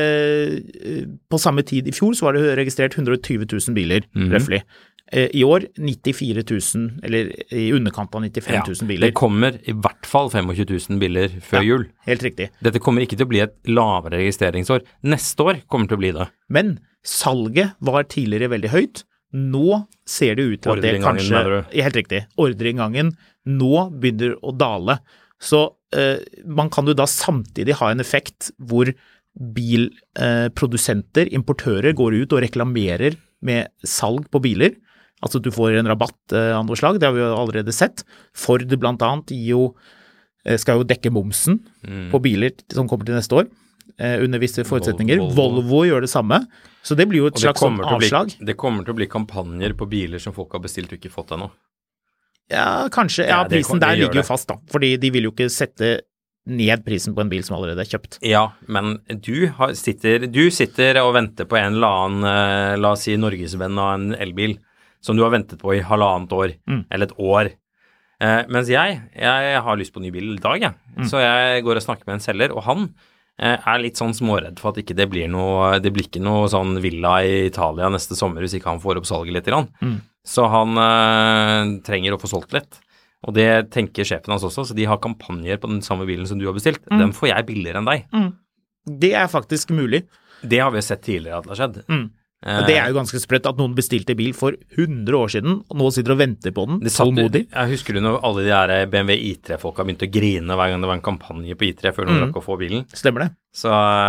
på samme tid i fjor så var det registrert 120 000 biler, røffelig. I år 94 000, eller i underkant av 95 000 biler. Det kommer i hvert fall 25 000 biler før jul. Helt riktig. Dette kommer ikke til å bli et lavere registreringsår. Neste år kommer til å bli det. Men salget var tidligere veldig høyt. Nå ser det ut til at det kanskje... Helt riktig. Ordreinngangen nå begynner å dale. Så man kan jo da samtidig ha en effekt hvor bilprodusenter, importører går ut og reklamerer med salg på biler. Altså du får en rabatt av noe slag, det har vi jo allerede sett. Ford blant annet skal jo dekke momsen på biler som kommer til neste år. Under visse forutsetninger. Volvo gjør det samme. Så det blir jo et slags avslag. Det kommer til å bli kampanjer på biler som folk har bestilt og ikke fått ennå. Ja, kanskje. Ja, prisen der ligger jo fast da. Fordi de vil jo ikke sette ned prisen på en bil som allerede er kjøpt. Ja, men du sitter og venter på en eller annen, la oss si norgesvenn av en elbil, som du har ventet på i 1,5 år, eller et år. Mens jeg har lyst på ny bil i dag, så jeg går og snakker med en selger, og han er litt sånn småredd for at ikke det blir ikke noe sånn villa i Italia neste sommer hvis ikke han får opp salget litt grann. Så han trenger å få solgt litt. Og det tenker sjefen hans også, så de har kampanjer på den samme bilen som du har bestilt. Den får jeg billigere enn deg. Det er faktisk mulig. Det har vi sett tidligere at det har skjedd. Det er jo ganske sprøtt at noen bestilte bil for 100 år siden, og nå sitter og venter på den, tålmodig. Jeg husker du når alle de der BMW i3-folka begynte å grine hver gang det var en kampanje på I3 før noen rakk å få bilen. Stemmer det. Så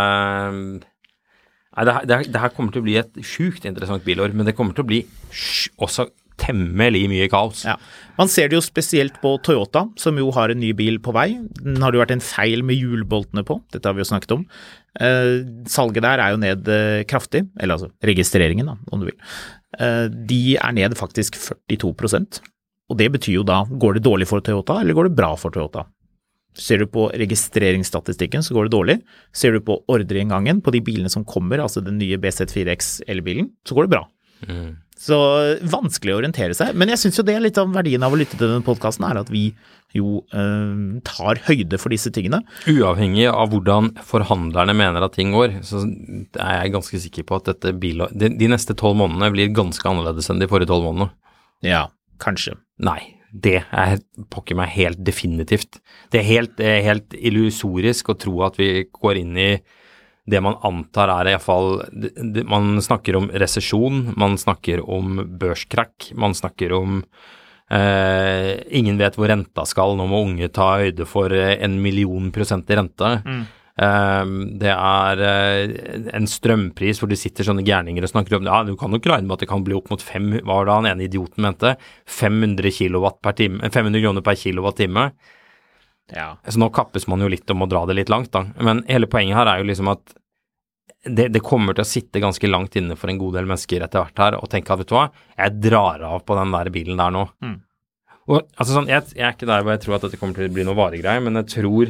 det her kommer til å bli et sjukt interessant bilår, men det kommer til å bli også temmelig mye kaos. Ja. Man ser det jo spesielt på Toyota, som jo har en ny bil på vei. Den har jo vært en feil med hjulboltene på, dette har vi jo snakket om. Salget der er jo ned kraftig, eller altså registreringen da, om du vil. De er ned faktisk 42%, og det betyr jo da, går det dårlig for Toyota, eller går det bra for Toyota? Ser du på registreringsstatistikken, så går det dårlig. Ser du på ordreinngangen på de bilene som kommer, altså den nye BZ4X elbilen, så går det bra. Så vanskelig å orientere seg. Men jeg synes jo det er litt av verdien av å lytte til denne podcasten, er at vi jo tar høyde for disse tingene. Uavhengig av hvordan forhandlerne mener at ting går, så er jeg ganske sikker på at de neste 12 månedene blir ganske annerledes enn de forrige 12 månedene. Ja, kanskje. Nei, det er pokker meg helt definitivt. Det er helt illusorisk å tro at vi går inn i det man antar er i hvert fall, man snakker om resesjon, man snakker om børskrakk, man snakker om ingen vet hvor renta skal, nå må unge ta høyde for 1 million % i rente. Det er en strømpris hvor det sitter sånne gærninger og snakker om, ja, du kan nok regne med at det kan bli opp mot hva var det han ene idioten mente? 500 kroner per kilowatt-time. Ja. Så nå kappes man jo litt om å dra det litt langt da, men hele poenget her er jo liksom at det kommer til å sitte ganske langt inne for en god del mennesker etter hvert her, og tenke at, vet du hva, jeg drar av på den der bilen der nå. Og altså sånn, jeg er ikke der hvor jeg tror at dette kommer til å bli noe varegreie, men jeg tror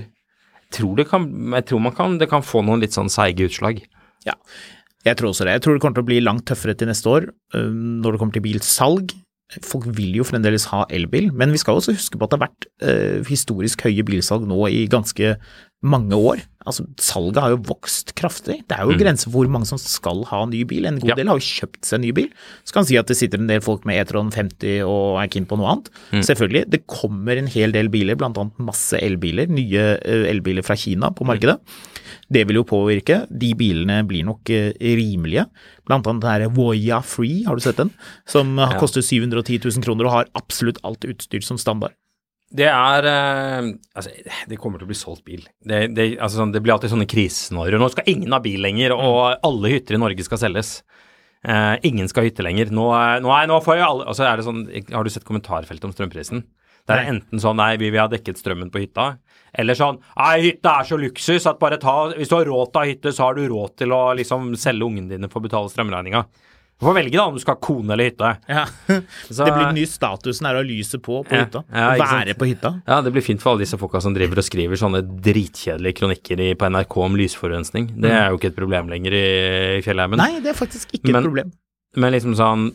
det kan få noen litt sånn seige utslag. Ja, jeg tror også det. Jeg tror det kommer til å bli langt tøffere til neste år, når det kommer til bilsalg. Folk vil jo fremdeles ha elbil, men vi skal også huske på at det har vært historisk høye bilsalg nå i ganske mange år. Altså, salget har jo vokst kraftig. Det er jo grenser for hvor mange som skal ha ny bil. En god del har jo kjøpt seg ny bil. Så kan man si at det sitter en del folk med e-tron 50 og er keen på noe annet. Selvfølgelig, det kommer en hel del biler, blant annet masse elbiler, nye elbiler fra Kina på markedet. Det vil jo påvirke. De bilene blir nok rimelige. Blant annet den her Voya Free, har du sett den? Som koster 710 000 kroner og har absolutt alt utstyrt som standard. Det er, altså, det kommer til å bli solgt bil. Det blir alltid sånne krisescenarier. Nå skal ingen ha bil lenger, og alle hytter i Norge skal selges. Ingen skal hytte lenger. Nå får jo alle, altså er det sånn, har du sett kommentarfeltet om strømprisen? Det er enten sånn, nei, vi vil ha dekket strømmen på hytta, eller sånn, nei, hytta er så luksus at bare hvis du har råd til å ha hytte, så har du råd til å liksom selge ungene dine for å betale strømregninga. Du får velge da om du skal ha kone eller hytte. Ja, så, det blir den nye statusen her å lyse på hytta, å være på hytta. Ja, det blir fint for alle disse folka som driver og skriver sånne dritkjedelige kronikker på NRK om lysforurensning. Det er jo ikke et problem lenger i fjellheimen. Nei, det er faktisk ikke et problem. Men liksom sånn,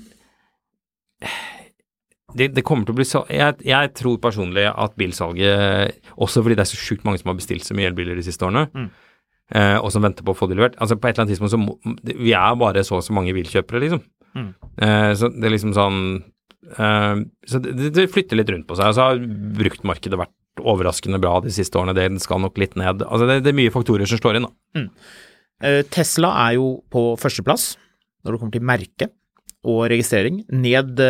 det kommer til å bli så, jeg tror personlig at bilsalget, også fordi det er så sjukt mange som har bestilt så mye elbiler de siste årene, og som venter på å få det levert. Altså på et eller annet tidspunkt vi er bare så mange bilkjøpere, liksom. Så det er liksom sånn, så det flytter litt rundt på seg. Altså har bruktmarkedet vært overraskende bra de siste årene, det skal nok litt ned. Altså det er mye faktorer som slår inn da. Tesla er jo på førsteplass når det kommer til merke og registrering, ned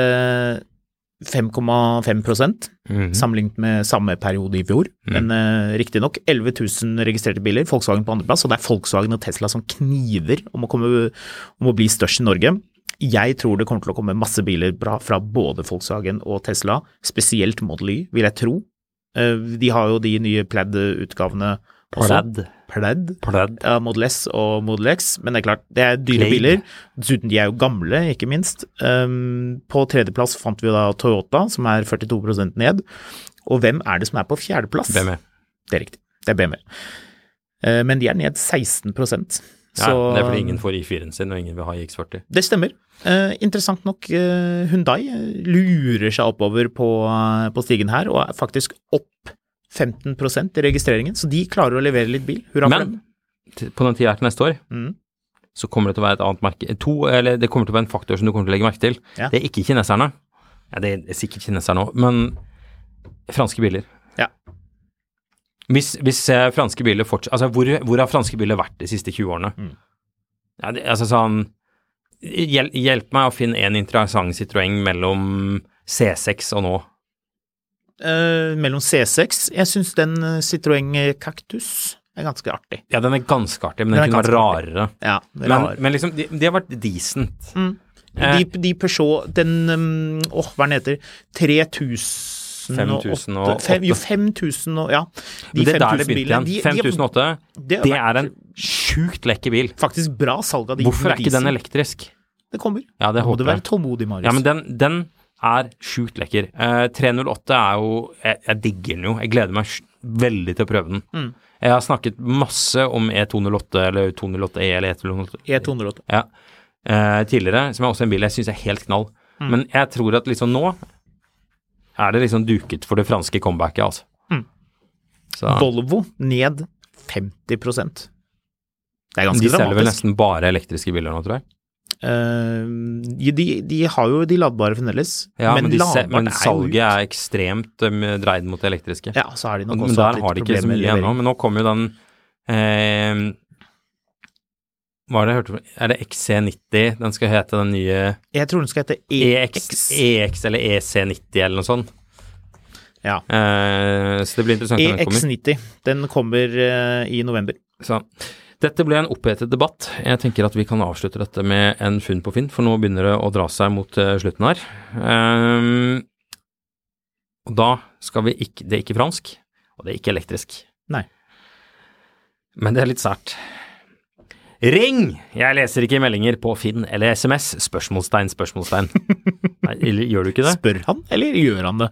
5,5% sammenlignet med samme periode i fjor, men riktig nok 11 000 registrerte biler, Volkswagen på andreplass, og det er Volkswagen og Tesla som kniver om å bli størst i Norge. Jeg tror det kommer til å komme masse biler bra fra både Volkswagen og Tesla, spesielt Model Y, vil jeg tro. De har jo de nye Plaid-utgavene også. Plaid. Ja, Model S og Model X, men det er klart, det er dyre biler. Dessuten, de er jo gamle, ikke minst. På tredjeplass fant vi da Toyota, som er 42% ned. Og hvem er det som er på fjerdeplass? BMW. Det er riktig, det er BMW. Men de er ned 16%. Ja, det er fordi ingen får i4-en sin, og ingen vil ha iX40. Det stemmer. Interessant nok, Hyundai lurer seg oppover på stigen her, og er faktisk opp 15% i registreringen, så de klarer å levere litt bil. Hurra for dem. Men på den tiden til neste år, så kommer det til å være et annet merke. Eller det kommer til å være en faktor som du kommer til å legge merke til. Ja. Det er ikke kineserne. Ja, det er sikkert kineserne også, men franske biler. Ja. Hvis franske biler fortsatt, altså hvor har franske biler vært de siste 20 årene? Ja, altså sånn, hjelp meg å finne en interessant Citroën mellom C6 og nå. Mellom C6, jeg synes den Citroën Cactus er ganske artig. Ja, den er ganske artig, men den kunne vært rarere. Ja, men liksom, de har vært decent. De Peugeot, den, hva den heter, 5008, jo 5000, ja. De 5000 bilene, 5008, det er en sjukt lekker bil. Faktisk bra salg av de. Hvorfor er ikke den elektrisk? Det kommer. Ja, det håper jeg. Må du være tålmodig, Marius. Ja, men den er sjukt lekker. 308 er jo, jeg digger den jo, jeg gleder meg veldig til å prøve den. Jeg har snakket masse om E208, eller 208E, eller E208. E208. Ja, tidligere, som også en bil jeg synes helt knall. Men jeg tror at liksom nå det liksom duket for det franske comebacket, altså. Så. Volvo ned 50%. Det ganske de selger dramatisk. vel nesten bare elektriske biler nå, tror jeg. De har jo de ladbare fremdeles. Men salget ekstremt dreid mot det elektriske. Ja, så har de nok men også der hatt litt har de ikke så mye ennå. Men nå kommer jo den hva det jeg hørte? Det XC90? Den skal hete den nye Jeg tror den skal hete EX eller EC90 eller noe sånt. Ja. Så det blir interessant når den kommer. EX90, den kommer i november. Så dette ble en opphetet debatt. Jeg tenker at vi kan avslutte dette med en funn på Finn, for nå begynner det å dra seg mot slutten her. Og da skal vi ikke, det ikke fransk, og det ikke elektrisk. Nei. Men det litt sært. Ring! Jeg leser ikke meldinger på Finn eller SMS. Spørsmålstegn. Nei, gjør du ikke det? Spør han, eller gjør han det?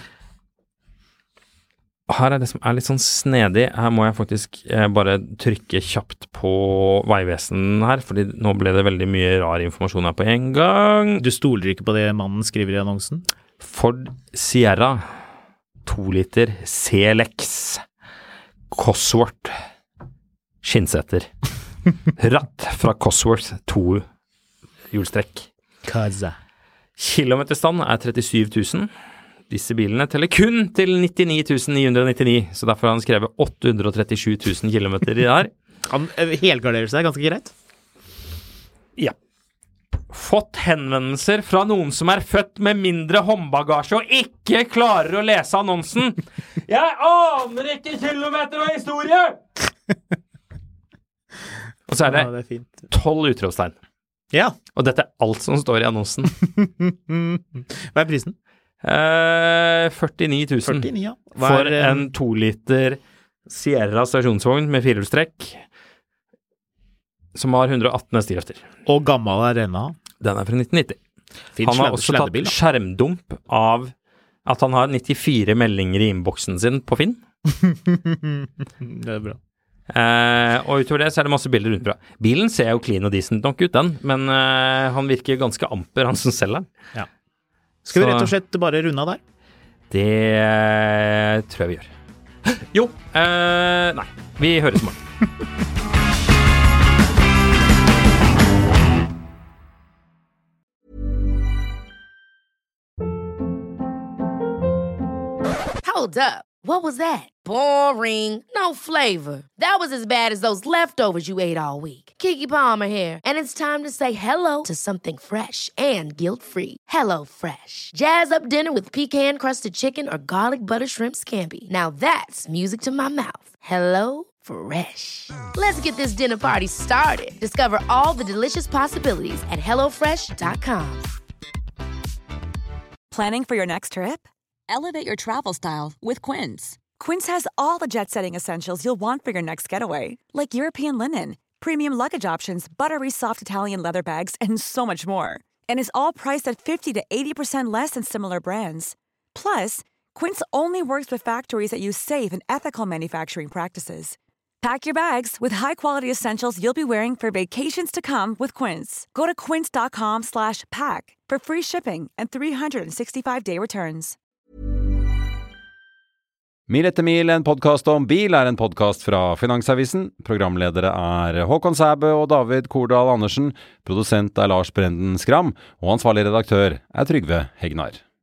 Her det som litt sånn snedig. Her må jeg faktisk bare trykke kjapt på Veivesen her, fordi nå ble det veldig mye rar informasjon her på en gang. Du stoler ikke på det mannen skriver i annonsen? Ford Sierra 2 liter CLX Cosworth skinnsetter. Ratt fra Cosworth 2 hjulstrekk. Kilometerstand 37 000. Disse bilene teller kun til 99 999, så derfor har han skrevet 837 000 kilometer i der. Han helgarderer seg ganske greit. Ja. Fått henvendelser fra noen som født med mindre håndbagasje og ikke klarer å lese annonsen. Jeg aner ikke kilometer og historie! Og så det 12 utropstegn. Ja. Og dette alt som står i annonsen. Hva prisen? 49 000 49, ja. For en 2 liter Sierra stasjonsvogn med firehjulstrekk som har 118 hestekrefter. Og gammel denne? Den fra 1990. Han har også tatt skjermdump av at han har 94 meldinger i innboksen sin på Finn. Det bra. Og utover det så det masse bilder rundt fra. Bilen ser jo clean og decent nok ut, den, men han virker ganske amper, han som selger den. Ja. Skal vi rett og slett bare runde av der? Det tror jeg vi gjør. Jo, nei, vi høres morgen. Hold up. What was that? Boring. No flavor. That was as bad as those leftovers you ate all week. Keke Palmer here, and it's time to say hello to something fresh and guilt-free. Hello Fresh. Jazz up dinner with pecan-crusted chicken or garlic butter shrimp scampi. Now that's music to my mouth. Hello Fresh. Let's get this dinner party started. Discover all the delicious possibilities at HelloFresh.com. Planning for your next trip? Elevate your travel style with Quince. Quince has all the jet-setting essentials you'll want for your next getaway, like European linen, premium luggage options, buttery soft Italian leather bags, and so much more. And is all priced at 50 to 80% less than similar brands. Plus, Quince only works with factories that use safe and ethical manufacturing practices. Pack your bags with high-quality essentials you'll be wearing for vacations to come with Quince. Go to quince.com/pack for free shipping and 365-day returns. Mil etter mil, en podcast om bil, en podcast fra Finansavisen. Programledere Håkon Sæbø og David Kordal Andersen. Produsent Lars Brenden Skram. Og ansvarlig redaktør Trygve Hegnar.